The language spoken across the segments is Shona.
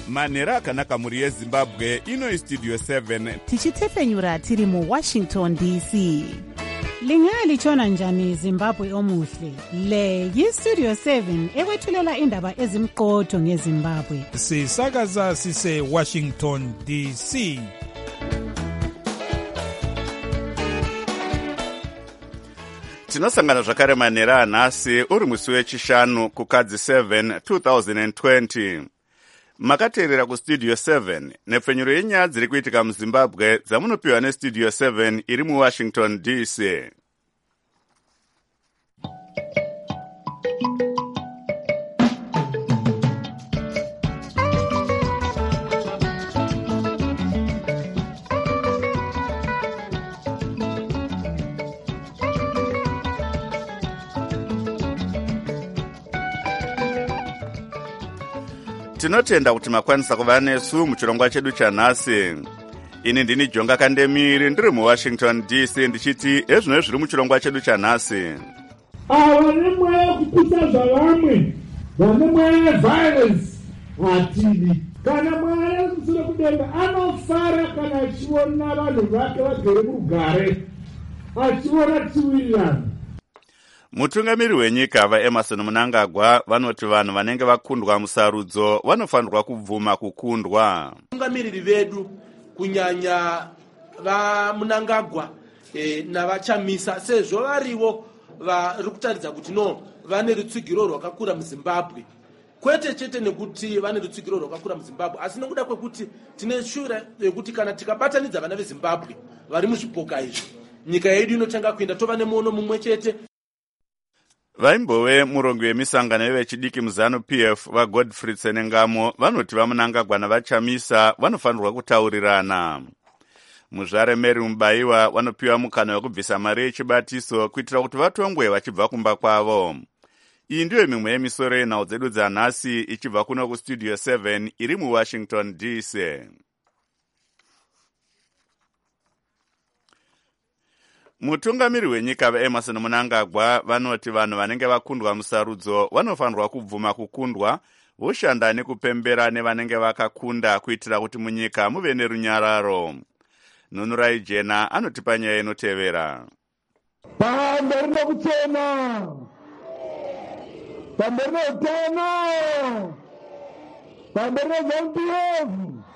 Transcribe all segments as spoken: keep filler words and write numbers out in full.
manhero akanaka mhuri yezimbabwe. Ino istudio seven tichitefenyura tiri muwashington D C. Lingalitshona njani Zimbabwe omuhle? Le yistudio seven ekwethulela indaba ezimqotho ngeZimbabwe. Sisakaza sise Washington D C. tinosangana zvakare manhero anhasi uri musi wechishanu kukadzi seven two thousand twenty. Makateerera kustudio seven nepfenyuro yenyaya dziri kuitika muzimbabwe dzamunopiwa nestudio seven iri muwashington D C. Tinotenda kuti makwanisa kuva nesu muchirongwa chedu chanhasi. Ini ndini Jonga Kandemiri ndiri muWashington D C ndichiti ezvino zviri muchirongwa chedu chanhasi. Ava nemweya kupisa zvavamwe, vane mweya yeviolence hatidi. Kana Mwari musoro kudenga anofara kana achiona vanhu vake vagere murugare, achiona tiwirirana. Mutungamiri wenyika vaEmerson Mnangagwa vanoti vanhu vanenge vakundwa musarudzo vanofanirwa kubvuma kukundwa. Mutungamiriri vedu kunyanya vaMnangagwa e, navachamisa sezvo varivo vari kutaridza kuti no vane rutsvigiro rwakakura muZimbabwe. Kwete chete nekuti vane rutsvigiro rwakakura muZimbabwe, asi nokuda kwekuti tine shure yekuti kana tikabatanidza vana veZimbabwe vari muzvipoka izvi, nyika yedu inotanga kuenda tova nemuono mumwe chete. Vaimbove murongo wemisangano yevechidiki muzanu P F vaGodfrey Tsenengamo vanoti vaMnangagwa navachamisa vanofanirwa kutaurirana. Muzvare Mary Mubaiwa vanopiwa mukana wekubvisa mari yechibatiso kuitira kuti vatongwe vachibva kumba kwavo. Iyi ndiyo mimwe yemisoro yenhau dzedu dzanhasi ichibva kuno kustudio seven iri muWashington D C. Mutungamiri wenyika vaEmerson Mnangagwa vanoti vanhu vanenge vakundwa musarudzo vanofanirwa kubvuma kukundwa, voshanda nekupembera nevanenge vakakunda kuitira kuti munyika muve nerunyararo. Nunurai Jena anotipa nyaya inotevera. Pamberi nokuchena, pamberi noutano, pamberi nezanu P F,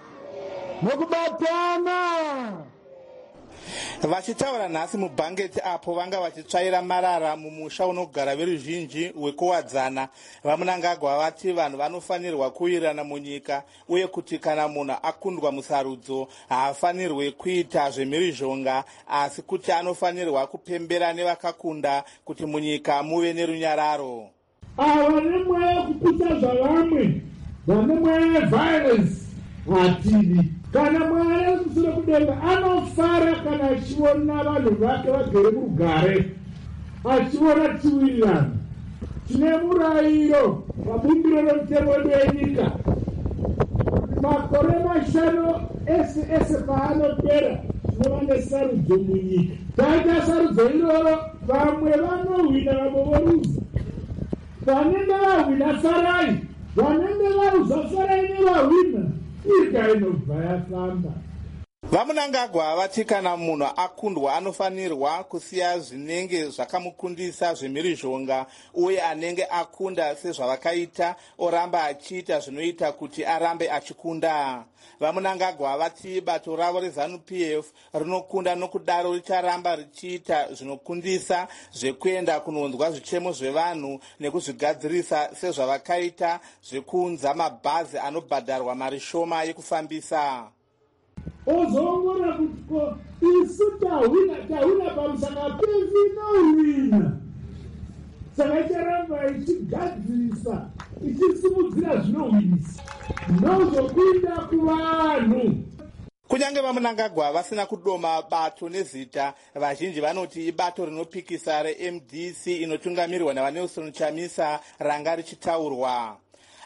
nokubatana. Vachitaura nhasi mubhangeti apo vanga vachitsvaira marara mumusha unogara veruzhinji wekuwadzana, vaMnangagwa vati vanhu vanofanirwa kuwirirana munyika uye kuti kana munhu akundwa musarudzo haafanirwe kuita zvemhirizhonga, asi kuti anofanirwa kupembera nevakakunda kuti munyika muve nerunyararo. Ava nemweya kupisa zvavamwe, vane mweya yeviolence hatidi. Kana Mwari musoro kudenga anofara kana achiona vanhu vake vagere murugare, achiona tiwirirana. Tine murayiro pabumbiro remutemo wenyika, makore mashanu ese ese paanopera tinova nesarudzo munyika. Taita sarudzo iroro, vamwe vanohwina vamwe voruza. Vanenge vahwina farai, vanenge varuza farai nevahwina, nyika inobva yafamba. VaMnangagwa vati kana munhu akundwa anofanirwa kusiya zvinenge zvakamukundisa zvemhirizhonga uye anenge akunda sezvavakaita oramba achiita zvinoita kuti arambe achikunda. VaMnangagwa vati bato ravo rezanu P F rinokunda nokudaro richaramba richiita zvinokundisa zvekuenda kunonzwa zvichemo zvevanhu nekuzvigadzirisa sezvavakaita zvekuunza mabhazi anobhadharwa mari shoma yekufambisa. Ozoongora kuti ko isu tahwina tahwina pamusaka pevi nohwina, saka icharamba ichigadzirisa ichisimudzira zvinohwinisa nozvokuinda kuvanhu. Kunyange vaMnangagwa vasina kudoma bato nezita, vazhinji vanoti ibato rinopikisa reM D C inotungamirwa naVaNelson Chamisa ranga richitaurwa.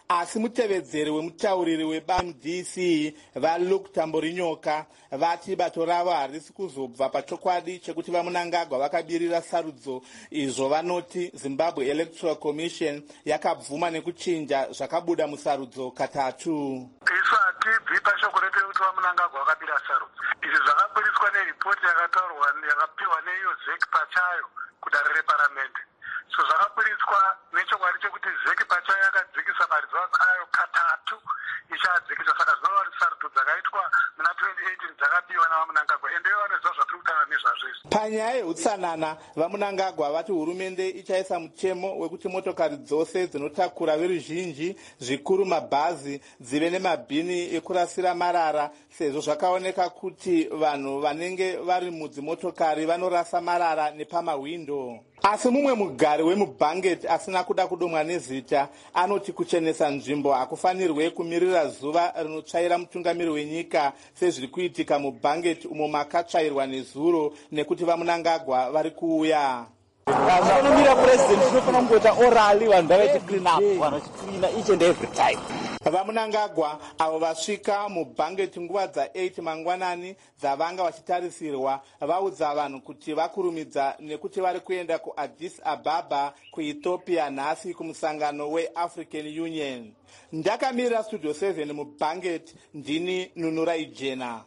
asi mutevedzeri wemutauriri weba M D C vaLuke Tamborinyoka vati bato ravo harisi kuzobva pachokwadi chekuti vaMnangagwa vakabirira sarudzo izvo vanoti Zimbabwe Electoral Commission yakabvuma nekuchinja zvakabuda musarudzo katatu. isu hatibvi pashoko rete kuti vaMnangagwa vakabira sarudzo. Izvi zvakabudiswa neripoti yakataurwa yakapiwa neiyo Z E C pachayo kudare reparamende. So zvakabudiswa nechokwadi chekuti Z E C pachayo yakadzikisa marizalts ayo katatu ichadzikisa, saka zvinova kuti sarudzo dzakaitwa muna twenty eighteen dzakabiwa navaMnangagwa ende vanoziva zvatiri kutaura nezvazvizvi. Panyaya yeutsanana vaMnangagwa vati hurumende ichaisa mutemo wekuti motokari dzose dzinotakura veruzhinji zvikuru mabhazi dzive nemabhini ekurasira marara sezvo zvakaoneka kuti vanhu vanenge vari mudzimotokari vanorasa marara nepamahwindo. Asi mumwe mugari wemuBanget asina kuda kudomwa nezita anoti kuchenesa nzvimbo hakufanirwe kumirira zuva rinotsvaira mutungamiri wenyika sezviri kuitika muBanget umo makatsvairwa nezuro nekuti vaMnangagwa vari kuuya. Vanonomira president zvinofanira kungoita orally vanhu ngavaite clean up, vanhu vachicleana each and every time. vaMnangagwa avo vasvika muBanget nguva dza-eight mangwanani dzavanga vachitarisirwa vaudza vanhu kuti vakurumidza nekuti vari kuenda kuAddis Ababa kuEthiopia nhasi kumusangano weAfrican Union. Ndakamirira Studio seven muBanget, ndini Nunura Ijena.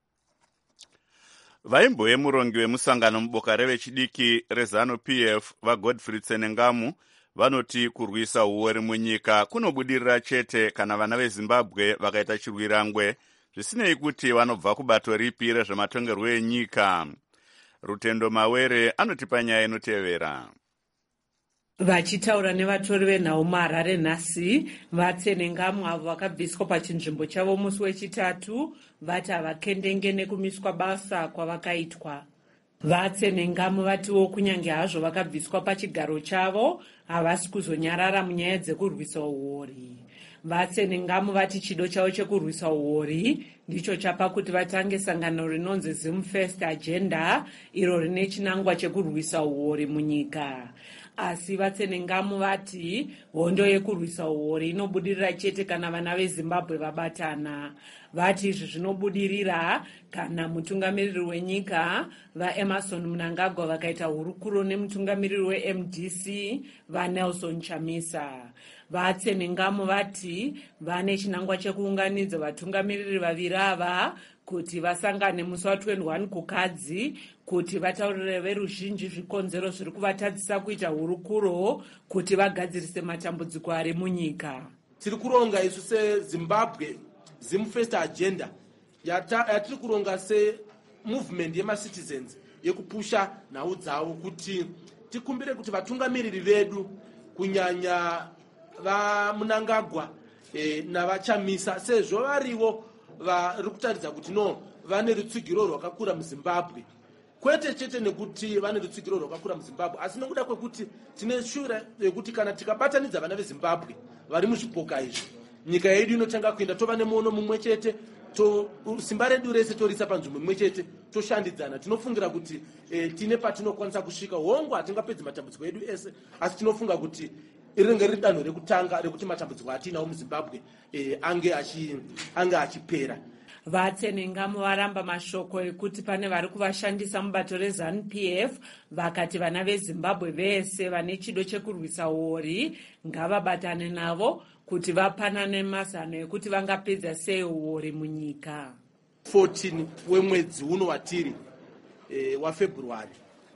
Vaimbo yemurongi wemusangano muboka revechidiki rezanu P F vaGodfrey Tsenengamu vanoti kurwisa uori munyika kunobudirira chete kana vana veZimbabwe vakaita chirwirangwe zvisinei kuti vanobva kubato ripi rezvematongerwo enyika. Rutendo Mawere anotipa nyaya inotevera. Vachitaura nevatori venhau muHarare nhasi, vaTsenengamu avo vakabviswa pachinzvimbo chavo musi wechitatu vati havakendenge nekumiswa basa kwavakaitwa. VaTsenengamu vatiwo kunyange hazvo vakabviswa pachigaro chavo havasi kuzonyarara munyaya dzekurwisa uori. VaTsenengamu vati chido chavo chekurwisa uori ndicho chapa kuti vatange sangano rinonzi Zim First Agenda iro rine chinangwa chekurwisa uori munyika. Asi vaTsenengamu vati hondo yekurwisa uori inobudirira chete kana vana veZimbabwe vabatana. Vati izvi zvinobudirira kana mutungamiriri wenyika vaEmmerson Mnangagwa vakaita hurukuro nemutungamiriri weM D C vaNelson Chamisa. VaTsenengamu vati vane chinangwa chekuunganidza vatungamiriri vaviri ava kuti vasangane musi wa-twenty-one kukadzi kuti vataurire veruzhinji zvikonzero zviri kuvatadzisa kuita hurukuro kuti vagadzirise matambudziko ari munyika. Tiri kuronga isu seZimbabwe Zim First Agenda yatiri kuronga semovement yemacitizens yekupusha nhau dzavo kuti tikumbire kuti vatungamiriri vedu kunyanya vaMnangagwa e, navaChamisa sezvo varivo vari kutaridza kuti no vane rutsvigiro rwakakura muZimbabwe, kwete chete nekuti vane rutsvigiro rwakakura muZimbabwe asi nokuda kwekuti tine shure yekuti kana tikabatanidza vana veZimbabwe vari muzvipoka izvi nyika yedu inotanga kuenda tova nemuono mumwe chete, to simba redu rese torisa panzvimbo imwe chete, toshandidzana. Tinofungira kuti e, tine patinokwanisa kusvika. Hongu hatingapedzi matambudziko edu ese asi tinofunga kuti iringe riri danho rekutanga rekuti matambudziko atinawo muZimbabwe e, ange achi ange achipera. VaTsenengamu varamba mashoko ekuti pane vari kuvashandisa mubato rezanu P F vakati vana veZimbabwe vese vane chido chekurwisa uori ngavabatane navo kuti vapanane mazano ekuti vangapedza sei uori munyika. fourteen wemwedzi uno watiri e, waFebruary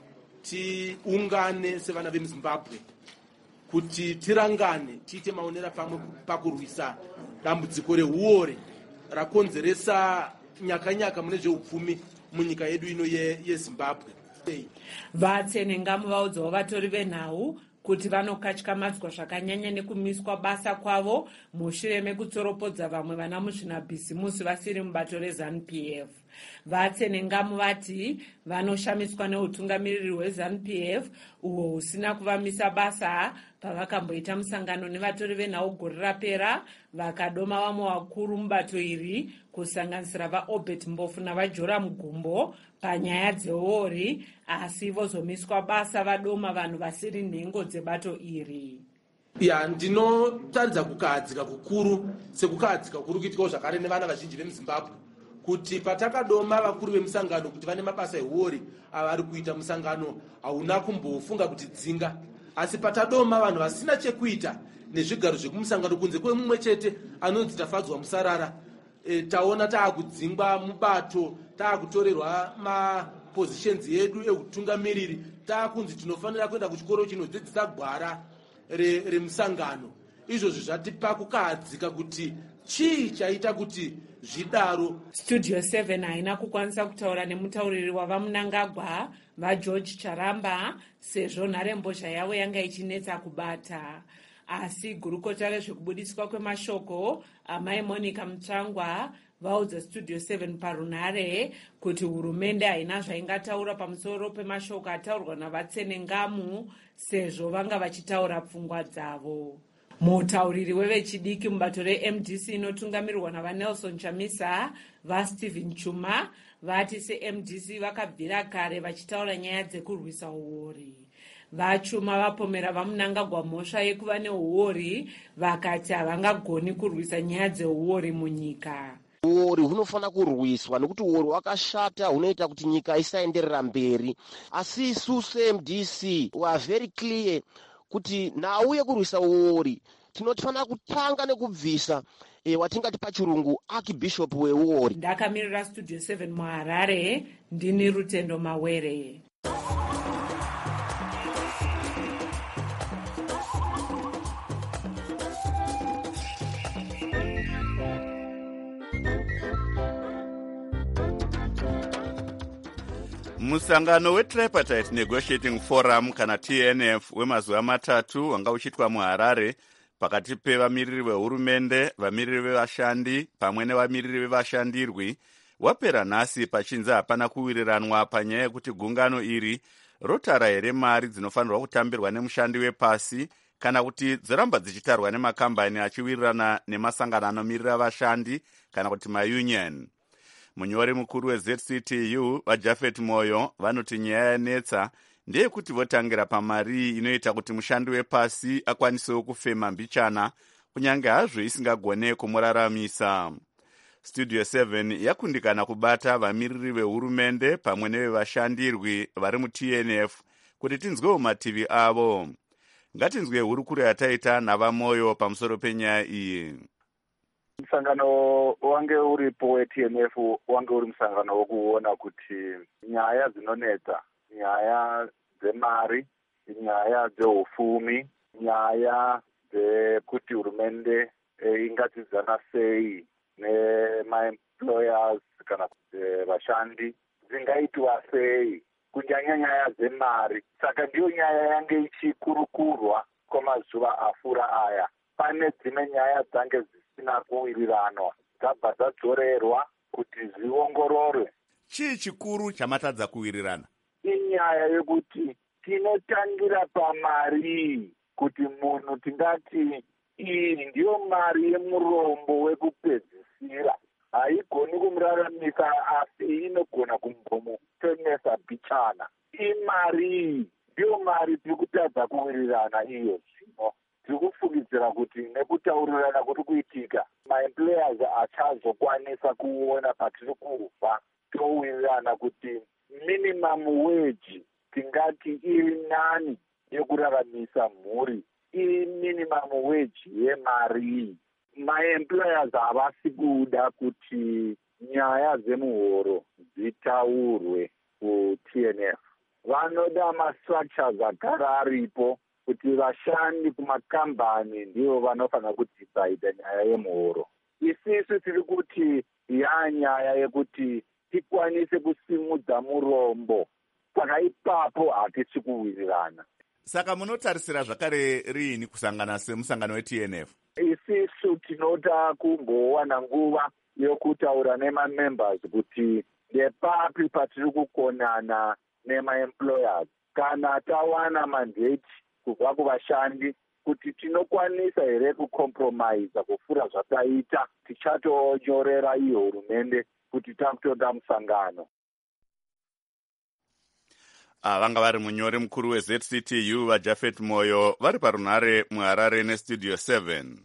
tiungane sevana vemuZimbabwe kuti tirangane tiite maonera pamwe pakurwisa dambudziko reuori rakonzeresa nyakanyaka mune zveupfumi munyika yedu ino yeZimbabwe. VaTsenengamu vaudzawo vatori venhau kuti vanokatyamadzwa zvakanyanya nekumiswa basa kwavo mushure mekutsoropodza vamwe vana muzvinabhisimusi vasiri mubato rezanu P F. VaTsenengamu vati vanoshamiswa neutungamiriri hwezanu P F uhwo husina kuvamisa basa pavakamboita musangano nevatori venhau gore rapera vakadoma vamwe vakuru mubato iri kusanganisira vaObert Mbofu navaJoram Gumbo panyaya dzeuori asi vozomiswa basa vadoma vanhu vasiri nhengo dzebato iri. ya ndinotaridza kukahadzika kukuru sekukahadzika kukuru kuitikawo zvakare nevana vazhinji vemuzimbabwe kuti patakadoma vakuru vemusangano kuti vane mabasa ehori avari kuita musangano hauna kumbofunga kuti dzinga, asi patadoma vanhu vasina chekuita nezvigaro zvekumusangano kunze kwemumwe chete anonzi Tafadzwa Musarara, e, taona taakudzingwa mubato, taakutorerwa mapositions edu eutungamiriri, taakunzi tinofanira kuenda kuchikoro chinodzidzisa gwara remusangano. Re izvozvo zvatipa kukahadzika kuti chii chaita kuti zvidaro. Studio seven haina kukwanisa kutaura nemutauriri wavamunangagwa vaGeorge Charamba sezvo nharembozha yavo yanga ichinetsa kubata, asi gurukota rezvekubudiswa kwemashoko amai Monica Mutsvangwa vaudza Studio seven parunhare kuti hurumende haina zvaingataura pamusoro pemashoko ataurwa navatsenengamu sezvo vanga vachitaura pfungwa dzavo. Mutauriri wevechidiki mubato reM D C inotungamirirwa navaNelson Chamisa vaStephen Chuma vati seM D C vakabvira kare vachitaura nyaya dzekurwisa uori. Vachuma vapomera vamunangagwa mhosva yekuva neuori, vakati havangagoni kurwisa nyaya dzeuori munyika. Uori hunofanira kurwiswa nekuti uori hwakashata, hunoita kuti nyika isaenderera mberi. Asi isu seM D C we are very clear kuti nhau yekurwisa uori tinofanira kutanga nekubvisa e, watingati pachirungu archbishop weuori. Ndakamirira Studio seven muHarare, ndini Rutendo Mawere. Musangano weTripartite Negotiating Forum kana T N F wemazuva matatu wanga uchiitwa muHarare pakati pevamiriri vehurumende, vamiriri vevashandi pamwe nevamiriri vevashandirwi wapera nhasi pachinzi hapana kuwiriranwa panyaya yekuti gungano iri rotara here mari dzinofanirwa kutambirwa nemushandi wepasi kana kuti dzoramba dzichitarwa nemakambani achiwirirana nemasangano anomirira vashandi kana kuti maunion. Munyori mukuru weZ C T U vaJafet Moyo vanoti nyaya yanetsa ndeyekuti votangira pamari inoita kuti mushandi wepasi akwanisewo kufema mbichana kunyange hazvo isingagone kumuraramisa. Studio seven yakundikana kubata vamiriri vehurumende pamwe nevevashandirwi vari muT N F kuti tinzwewo mativi avo. Ngatinzwe hurukuro yataita navaMoyo pamusoro penyaya iyi. Musangano wange uripo weT N F wange uri musangano wokuona kuti nyaya dzinonetsa, nyaya dzemari, nyaya dzeufumi, nyaya dzekuti hurumende e, ingatidzana sei nemaemployers kana vashandi dzingaitwa sei, kunyanya nyaya dzemari. Saka ndiyo nyaya yange ichikurukurwa kwamazuva afura aya. Pane dzimwe nyaya dzange dzisina kuwiriranwa dzabva dzadzorerwa kuti zviongororwe. Chii chikuru chamatadza kuwirirana? Inyaya yekuti tinotangira pamari, kuti munhu tingati iyi ndiyo mari yemurombo wekupedzisira, haigoni kumuraramisa asi inogona kumbomutemesa bichana. Imari ndiyo mari tiri kutadza kuwirirana iyo zvino. Tiri kufungidzira kuti nekutaurirana kuri kuitika maemployers achazokwanisa kuona patiri kubva towirirana kuti minimum wage tingati iri nani yekuraramisa mhuri, iri minimum wage yemari. Maemployers havasi kuda kuti nyaya dzemuhoro dzitaurwe kuT N F. Vanoda mastructures agara aripo kuti vashandi kumakambani ndivo vanofanira kudecide nyaya yemuhoro. Isisu tiri kuti yanyaya yekuti tikwanise kusimudza murombo, saka ipapo hatisi kuwirirana. Saka munotarisira zvakare riini kusangana semusangano weT N F? Isisu tinoda kumbowana nguva yokutaura nemamembers kuti ndepapi patiri kukonana nemaemployers. Kana tawana mandate kubva kuvashandi kuti tinokwanisa here kucompromise kufura zvataita, tichatonyorera iyo hurumende kuti takutoda musangano. vanga vari munyori mukuru weZ C T U vaJafet Moyo vari parunhare muHarare nestudio seven.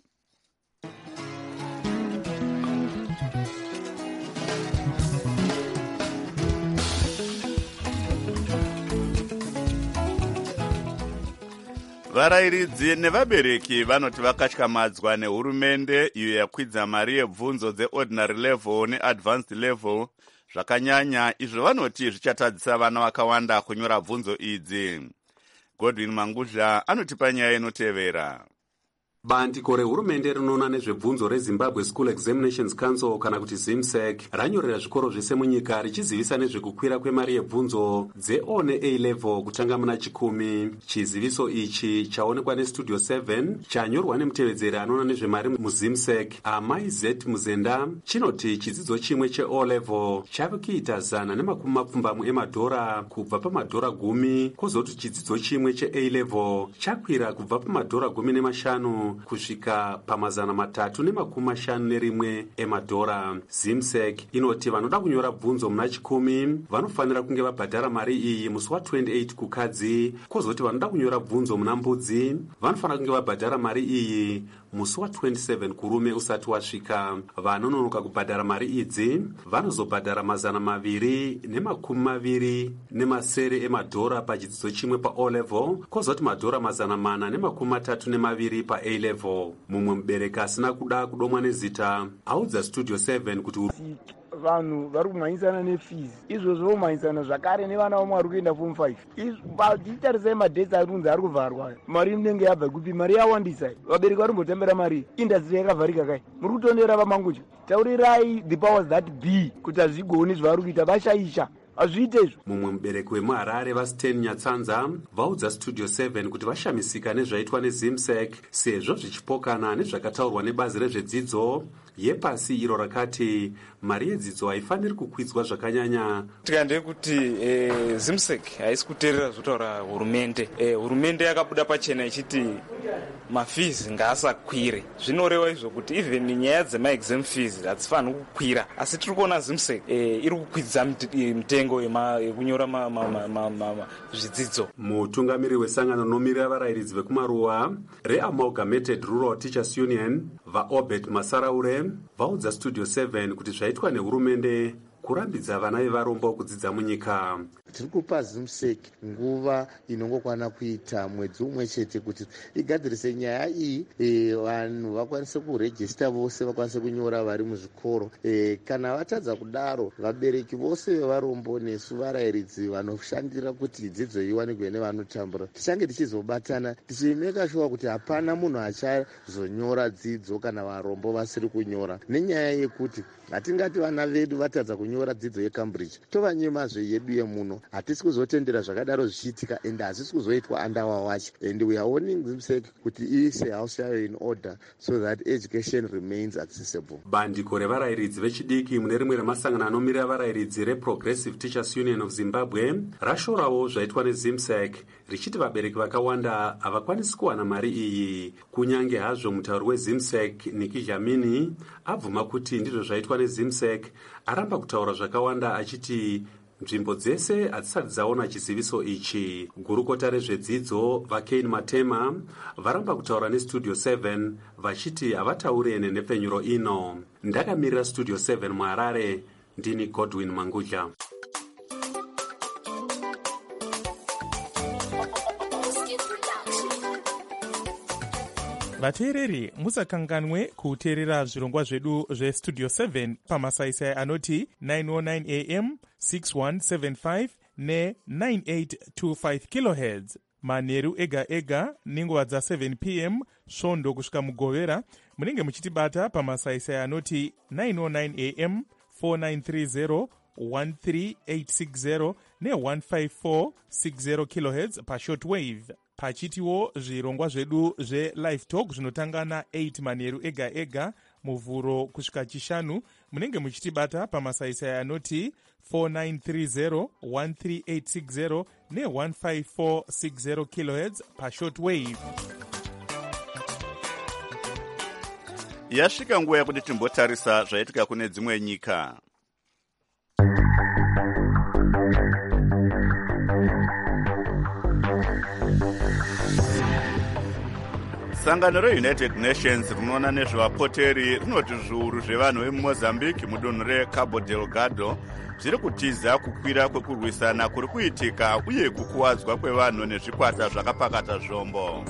Varayiridzi nevabereki vanoti vakatyamadzwa nehurumende iyo yakwidza mari yebvunzo dzeordinary level neadvanced level zvakanyanya, izvo vanoti zvichatadzisa vana vakawanda kunyora bvunzo idzi. Godwin Mangudla anotipa nyaya inotevera. Bandiko rehurumende rinoona nezvebvunzo reZimbabwe School Examinations Council kana kuti ZIMSEC ranyorera zvikoro zvese munyika richizivisa nezvekukwira kwemari yebvunzo dzeO neA level kutanga muna chikumi. Chiziviso ichi chaonekwa nestudio seven chanyorwa nemutevedzeri anoona nezvemari muZIMSEC Amai Z Muzenda chinoti chidzidzo chimwe cheO level chave kuita zana nemakumi mapfumbamwe emadhora kubva pamadhora gumi, kwozoti chidzidzo chimwe cheA level chakwira kubva pamadhora gumi nemashanu kusvika pamazana matatu nemakumi mashanu nerimwe emadhora. ZIMSEC inoti vanoda kunyora bvunzo muna chikumi vanofanira kunge vabhadhara mari iyi musi wa28 kukadzi, kwozoti vanoda kunyora bvunzo muna mbudzi vanofanira kunge vabhadhara mari iyi musi wa27 kurume usati wasvika. Vanononoka kubhadhara mari idzi vanozobhadhara mazana maviri nemakumi maviri nemasere emadhora pachidzidzo chimwe paO level, kwozoti madhora mazana mana nemakumi matatu nemaviri paA level. Mumwe mubereki asina kuda kudomwa nezita audza studio seven kuti vanhu vari kumhanyisana nefees izvozvo vomhanyisana zvakare nevana vamwe vari kuenda form five. Tichitarisai madhesi ari kunzi ari kuvharwa, mari inenge yabva kupi? Mari yawandisa. Vabereki vari kumbotembera mari, indastry yakavharika kai? Muri kutondera vamangucha. Taurirai the powers that be kuti hazvigoni zvavari kuita, vashaisha azviite izvo. Mumwe mubereki wemuHarare vaSten Nyatsanza vaudza studio seven kuti vashamisika nezvaitwa neZIMSEC sezvo zvichipokana nezvakataurwa nebazi rezvedzidzo yepasi iro rakati mari yedzidzo haifaniri kukwidzwa zvakanyanya. Tikande kuti eh, ZIMSEC haisi kuteerera zvotaura hurumende. Eh, hurumende yakabuda pachena ichiti mafees ngaasakwire. Zvinoreva izvo kuti even nyaya dzemaexam fees hadzifaniri kukwira, asi tiri kuona ZIMSEC eh, iri kukwidza mitengo yekunyora zvidzidzo. Mutungamiri wesangano nomiririra varayiridzi vekumaruwa reAmalgamated Rural Teachers Union vaObert Masaraure vaudza studio seven kuti zvaitwa nehurumende kurambidza vana vevarombo kudzidza munyika. Tiri kupa ZIMSEC nguva inongokwana kuita mwedzi umwe chete kuti igadzirise nyaya iyi, e, vanhu vakwanise kurejista vose vakwanise kunyora vari muzvikoro. E, kana vatadza kudaro vabereki vose vevarombo nesu varayiridzi vanoshandira kuti dzidzo iwanikwe nevanotambura tichange tichizobatana tichimeka shuwa kuti hapana munhu achazonyora dzidzo kana varombo vasiri kunyora, nenyaya yekuti hatingati vana vedu vatadza kunyora dzidzo yeCambridge tovanyemazve yedu yemuno. Hatisi kuzotendera zvakadaro zvichiitika ende hazisi kuzoitwa under our watch, and we are warning ZIMSEC kuti iise house yayo in order so that education remains accessible. Bandiko revarayiridzi vechidiki mune rimwe remasangano anomirira varayiridzi reProgressive Teachers Union of Zimbabwe rashorawo zvaitwa neZIMSEC richiti vabereki vakawanda havakwanisi kuwana mari iyi. Kunyange hazvo mutauri weZIMSEC Nikki Dlamini abvuma kuti ndizvo zvaitwa neZIMSEC, aramba kutaura zvakawanda achiti nzvimbo dzese hadzisati dzaona chiziviso ichi. Gurukota rezvedzidzo vaKane Matema varamba kutaura nestudio seven vachiti havatauri ene nepfenyuro ino. Ndakamirira studio seven muHarare, ndini Godwin Mangudla. vateereri musakanganwe kuteerera zvirongwa zvedu zvestudio seven pamasaisai anoti nine oh nine a m six one seven five ne nine eight two five kilohertz manheru ega ega nenguva dza seven p m svondo kusvika mugovera. Munenge muchitibata pamasaisai anoti nine oh nine a m four nine three zero one three eight six zero ne one five four six zero kilohertz pashortwave. Pachitiwo zvirongwa zvedu zveLive Talk zvinotanga na eight manheru ega ega muvhuro kusvika chishanu. Munenge muchitibata pamasaisai anoti four nine three zero one three eight six zero ne one five four six zero kilohertz pashortwave. Yasvika nguva yekuti timbotarisa zvaitika kune dzimwe nyika. sangano reunited nations rinoona nezvevapoteri rinoti zviuru zvevanhu vemumozambique mudunhu recabo delgado zviri kutiza kukwira kwekurwisana kuri kuitika uye kukuwadzwa kwevanhu nezvikwata zvakapakata zvombo.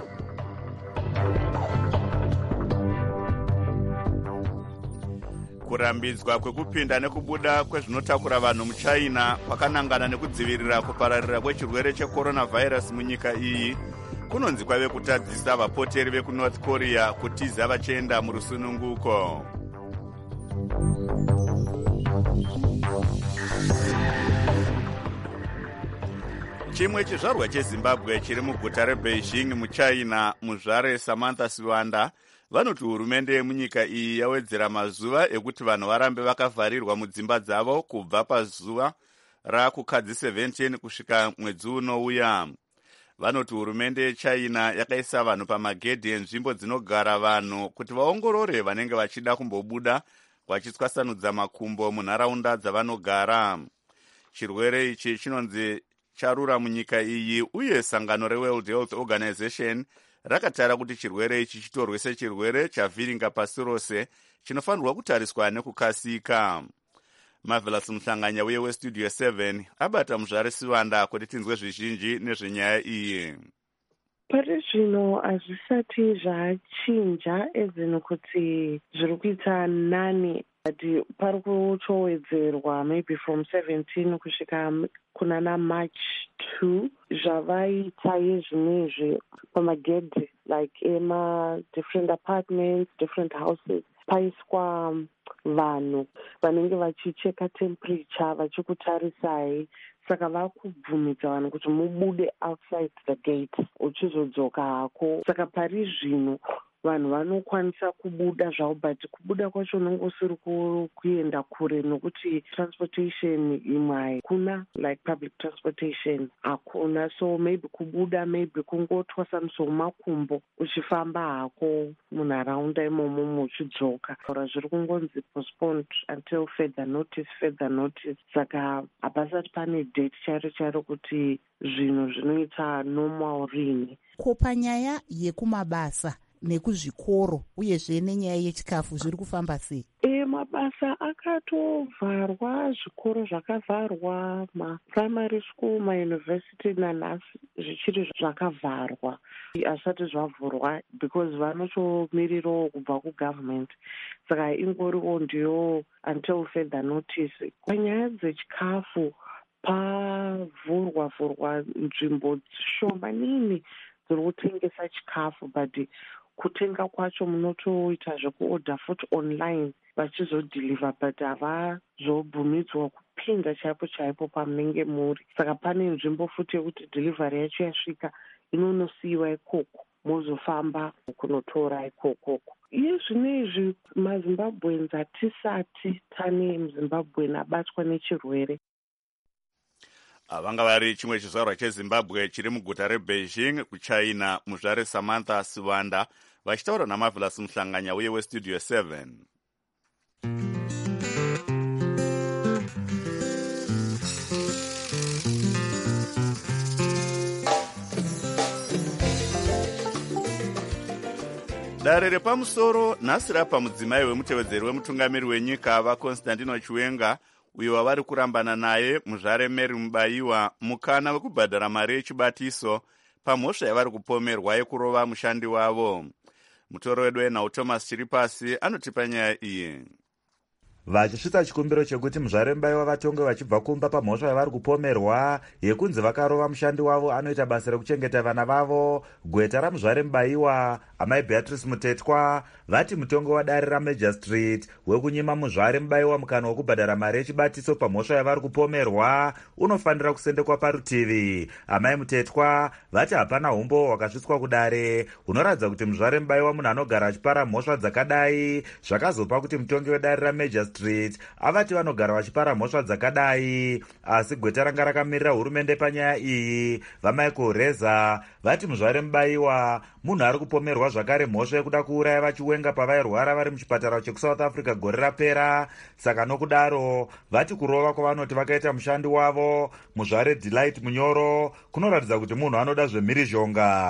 Kurambidzwa kwekupinda nekubuda kwezvinotakura vanhu muchina kwakanangana nekudzivirira kupararira kwechirwere checoronavirus munyika iyi kunonzi kwave kutadzisa vapoteri vekunorth korea kutiza vachienda murusununguko. Chimwe chizvarwa chezimbabwe chiri muguta rebeijing muchina, muzvare Samantha Siwanda, vanoti hurumende yemunyika iyi yawedzera mazuva ekuti vanhu varambe vakavharirwa mudzimba dzavo kubva pazuva rakukadzi seventeni kusvika mwedzi unouya. Vanoti hurumende yechina yakaisa vanhu pamagedhi enzvimbo dzinogara vanhu kuti vaongorore vanenge vachida kumbobuda vachitswasanudza makumbo munharaunda dzavanogara. Chirwere ichi chinonzi charura munyika iyi uye sangano reWorld Health Organization rakatara kuti chirwere ichi chitorwe sechirwere chavhiringa pasi rose chinofanirwa kutariswa nekukasika. Marvelous Muhlanganya uye westudio seven abata muzvare Siwanda kuti tinzwe zvizhinji nezvenyaya iyi. Pari zvino hazvisati zvachinja ezino kuti zviri kuita nani ati pari kuchowedzerwa maybe from seventeen kusvika kuna naMarch two zvavaita yezvinezvi pamagedhi like ema different apartments, different houses paiswa vanhu vanenge vachicheka temperature vachikutarisai, saka vakubvumidza vanhu kuti mubude outside the gate uchizodzoka hako. Saka pari zvino vanhu vanokwanisa kubuda zvavo, but kubuda kwacho unenge usiri kuenda kure nokuti transportation imwe haikuna, like public transportation hakuna, so maybe kubuda maybe kungotwasanudzwa makumbo uchifamba hako munharaunda imomo muchidzoka. Ora zviri kungonzi postponed until further notice, further notice. Saka hapasati pane date chairo chairo kuti zvinhu zvinoita normal rini. Ko panyaya yekumabasa nekuzvikoro uyezve nenyaya yechikafu zviri kufamba sei? E, mabasa akatovharwa, zvikoro zvakavharwa, maprimary school, mauniversity nanhasi zvichiri zvakavharwa, hazvisati zvavhurwa because vanotomirirawo kubva kugovernment. Saka ingoriwo ndiyo until further notice. Panyaya dzechikafu pavhurwa vhurwa nzvimbo shomanini dziri kutengesa chikafu, but kutenga kwacho munotoita zvekuorder futi online vachizodhilivha, but havazobvumidzwa kupinda chaipo chaipo pamunenge muri. Saka pane nzvimbo futi yekuti dhilivhari yacho yasvika inonosiyiwa ikoko mozofamba kunotora ikokoko. Iye zvinezvi maZimbabweans hatisati tane muZimbabwe abatwa nechirwere. Vanga vari chimwe chizvarwa chezimbabwe chiri muguta rebeijing kuchina, muzvare Samantha Siwanda vachitaura naMarvelous Muhlanganya uye westudio seven. Dare repamusoro nhasi rapa mudzimai wemutevedzeri wemutungamiri wenyika vaConstantino Chiwenga uyo wavari kurambana naye muzvare Mary Mubayiwa mukana wekubhadhara mari yechibatiso pamhosva yavari kupomerwa yekurova mushandi wavo. Mutoro wedu enhau Thomas Chiripasi anotipa nyaya iyi. Vachisvitsa chikumbiro chekuti muzvare Mubayiwa vatonge vachibva kumba pamhosva yavari kupomerwa yekunzi vakarova mushandi wavo anoita basa rekuchengeta vana vavo, gweta ramuzvare Mubayiwa amai Beatrice Mutetwa vati mutongo wadare raMajor Street wekunyima muzvare Mubayiwa mukana wekubhadhara mari yechibatiso pamhosva yavari kupomerwa unofanira kusendekwa parutivi. Amai Mutetwa vati hapana humbo hwakasvitswa kudare hunoratidza kuti muzvare Mubayiwa munhu anogara achipara mhosva dzakadai, zvakazopa kuti mutongi wedare raMajor Street avati vanogara vachipara mhosva dzakadai, asi gweta ranga rakamirira hurumende panyaya iyi vaMichael Reza vati muzvare Mubayiwa munhu ari kupomerwa zvakare mhosva yekuda kuuraya vaChiwenga pavairwara vari muchipatara chekuSouth Africa gore rapera. Saka nokudaro vati kurova kwavanoti vakaita mushandi wavo muzvare Delight Munyoro kunoratidza kuti munhu anoda zvemhirizhonga.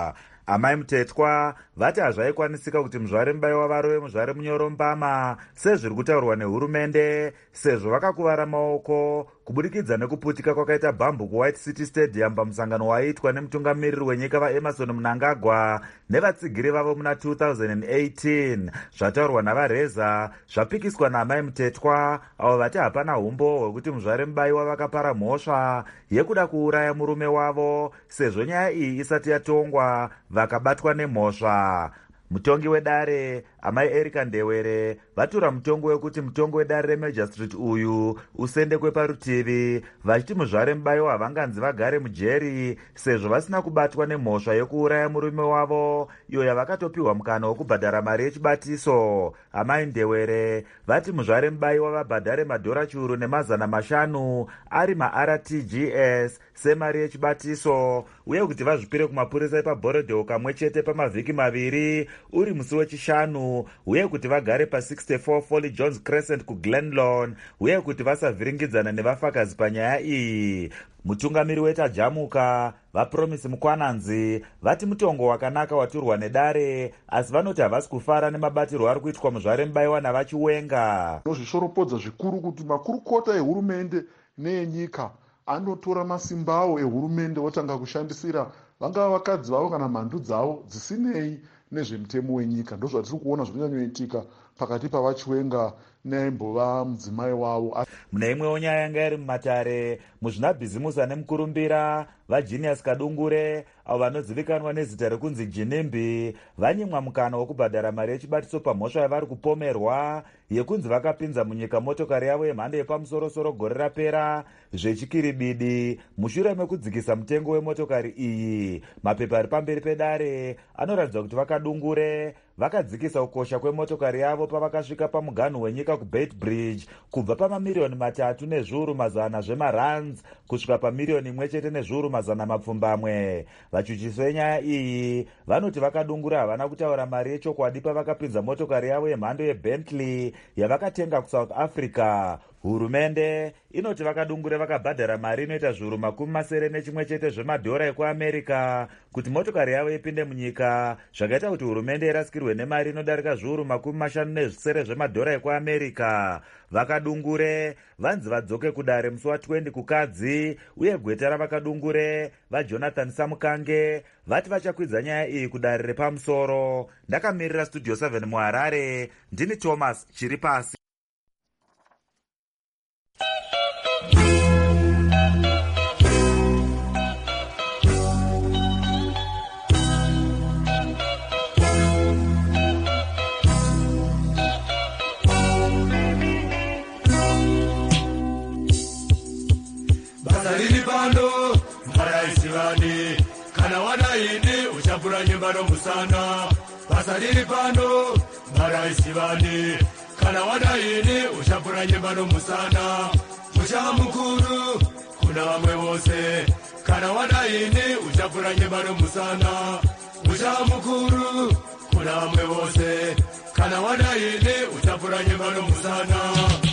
Amai Mutetwa vati hazvaikwanisika kuti muzvari Mubaiwa varove muzvari Munyorombama sezviri kutaurwa nehurumende, sezvo vakakuvara maoko kubudikidza nekuputika kwakaita bhambu kuWhite City Stadium pamusangano waiitwa nemutungamiriri wenyika vaEmerson Mnangagwa nevatsigiri vavo muna two thousand eighteen. Zvataurwa navareza zvapikiswa naamai Mutetwa avo vati hapana umbo hwekuti muzvari Mubaiwa vakapara mhosva yekuda kuuraya murume wavo, sezvo nyaya iyi isati yatongwa vakabatwa nemhosva. Mutongi wedare amai Erika Ndewere vatura mutongo wekuti mutongo wedare reMajor Street uyu usendekwe parutivi, vachiti muzvare Mubaiwa havanganzi vagare mujeri sezvo vasina kubatwa nemhosva yekuuraya murume wavo iyo yavakatopiwa mukana wokubhadhara mari yechibatiso. Amai Ndewere vati muzvare Mubaiwa vabhadhare madhora chiuru nemazana mashanu ari maR T G S semari yechibatiso, uye kuti vazvipire kumapurisa epabhorodheo kamwe chete pamavhiki maviri uri musi wechishanu, uye kuti vagare pa64 Folly Jones Crescent kuGlenlawn, uye kuti vasavhiringidzana nevafakazi panyaya iyi. Mutungamiri wetajamuka vaPromisi Mukwananzi vati mutongo wakanaka waturwa nedare, asi vanoti havasi kufara nemabatirwo ari kuitwa muzvare Mubaiwa navachiwenga. Nozvishoropodza zvikuru kuti makurukota ehurumende neenyika anotora masimba avo ehurumende otanga kushandisira vangava vakadzi vavo kana mhandu dzavo dzisinei nezvemutemo wenyika. Ndozvatiri kuona zvinonyanyoitika pakati pavachiwenga naimbova mudzimai wavo. Mune imwewo nyaya yanga iri mumatare, muzvinabhizimusa nemukurumbira vaJenius Kadungure avo vanozivikanwa nezita rekunzi Jinimbi vanyimwa mukana wokubhadhara mari yechibatiso pamhosva yavari kupomerwa yekunzi vakapinza munyika motokari yavo yemhando yepamusorosoro gore rapera zvechikiribidi mushure mekudzikisa mutengo wemotokari iyi. Mapepa ari pamberi pedare anoratidza kuti vakadungure vakadzikisa kukosha kwemotokari yavo pavakasvika pamuganhu wenyika kuBait Bridge kubva pamamirioni matatu nezviuru mazana zvemarands kusvika pamirioni imwe chete nezviuru mazana mapfumbamwe. Vachuchiso venyaya iyi vanoti vakadungura havana kutaura mari yechokwadi pavakapinza motokari yavo yemhando yeBentley yavakatenga kuSouth Africa. Hurumende inoti vakadungure vakabhadhara mari inoita zviuru makumi masere nechimwe chete zvemadhora ekuAmerica kuti motokari yavo ipinde munyika, zvakaita kuti hurumende irasikirwe nemari inodarika zviuru makumi mashanu nezvisere zvemadhora ekuAmerica. Vakadungure vanzi vadzoke kudare musi wa20 kukadzi, uye gweta ravakadungure vaJonathan Samukange vati vachakwidza nyaya iyi kudare repamusoro. Ndakamirira Studio seven muHarare, ndini Thomas Chiripasi. Pando maraisi vani kana wadaini uchapura nyumba no musana. Pasadiri pando maraisi vani kana wadaini uchapura nyumba no musana. Mucha mukuru kuna wamwe wose kana wadaini uchapura nyumba no musana. Mucha mukuru kuna wamwe wose kana wadaini uchapura nyumba no musana.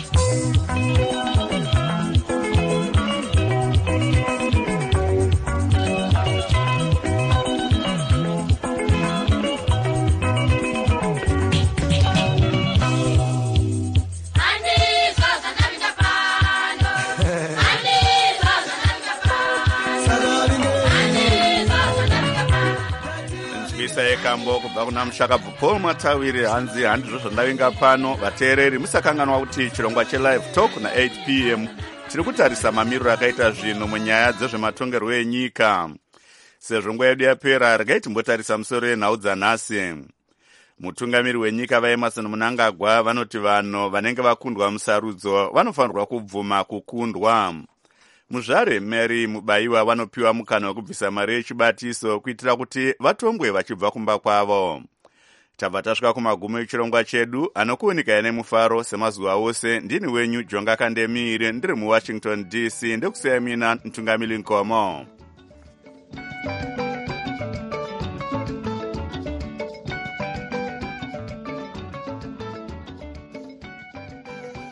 Yekambo kubva kuna mushakabvu Paul Matawiri hanzi handizvo zvandavinga pano. Vateereri musakanganwa kuti chirongwa chelive talk na eight p m tiri kutarisa mamiriro akaita zvinhu munyaya dzezvematongerwo enyika. Sezvo nguva yedu yapera, regai timbotarisa musoro yenhau dzanhasi. Mutungamiri wenyika vaEmerson Mnangagwa vanoti vanhu vanenge vakundwa musarudzo vanofanirwa kubvuma kukundwa. Muzvare Mary Mubaiwa vanopiwa mukana wekubvisa mari yechibatiso kuitira kuti vatombwe vachibva kumba kwavo. Tabva tasvika kumagumo echirongwa chedu, anokuunika nemufaro semazuva ose. Ndini wenyu Jonga Kandemire, ndiri muWashington D C, ndekusiya mina Mtungamiri Nkomo.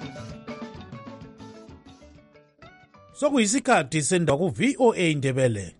Sokuyisikhathi sendaba ku V O A Ndebele.